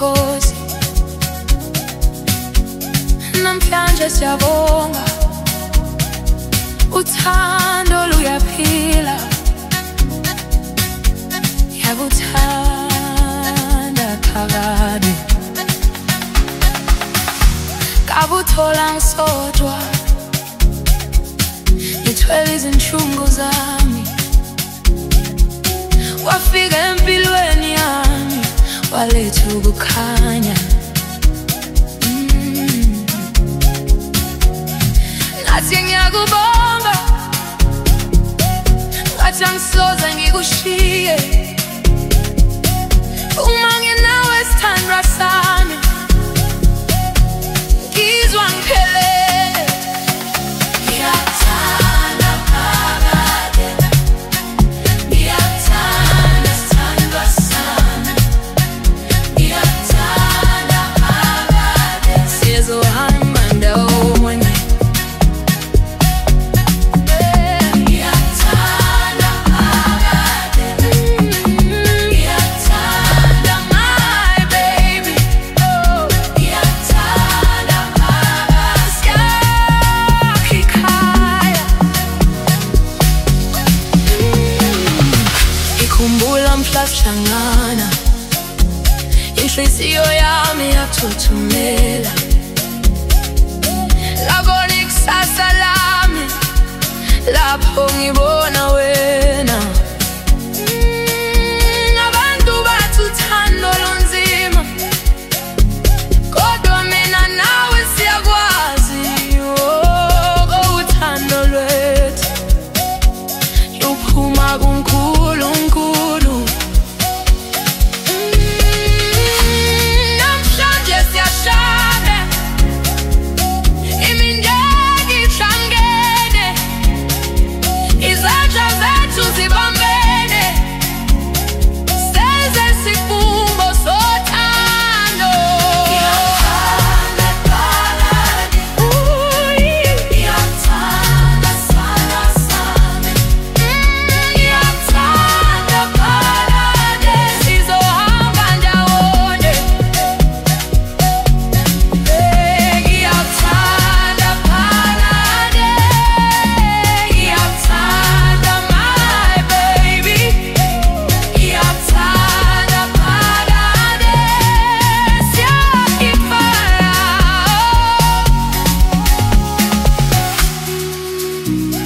Nkosi. Namhlanje siyabonga, uthando luyaphila. Yakuthanda phakade, kabuthola ngisodwa, ngithwele izinhlungu zami. Wafika empilweni yami, waletha ukukhanya. Ngathi ngiyakubonga, ngathi angisoze ngikushiye. Uma nginawe sithandwa sami, ngizwa ngiphelele. Ngiyakuthanda phakade, ngiyakuthanda sithandwa sami, ngiyakuthanda phakade. Sizohamba ndawonye. Ikhumbula mhla sihlangana, inhliziyo yami yathuthumela. Labona ikusasa lami, lapho ngibona wena. Abantu bathi uthando lunzima, kodwa mina nawe siyakwazi. Uthando lwethu luphuma kuNkulunkulu. Namhlanje siyashada, imindeni ihlangene, izandla zethu zibambene, senze isigumbo sothando. Ngiyakuthanda phakade, ngiyakuthanda sithandwa sami, ngiyakuthanda phakade. Sizohamba ndawonye. Ngiyakuthanda phakade, ngiyakuthanda my baby, ngiyakuthanda phakade. Siyakifana.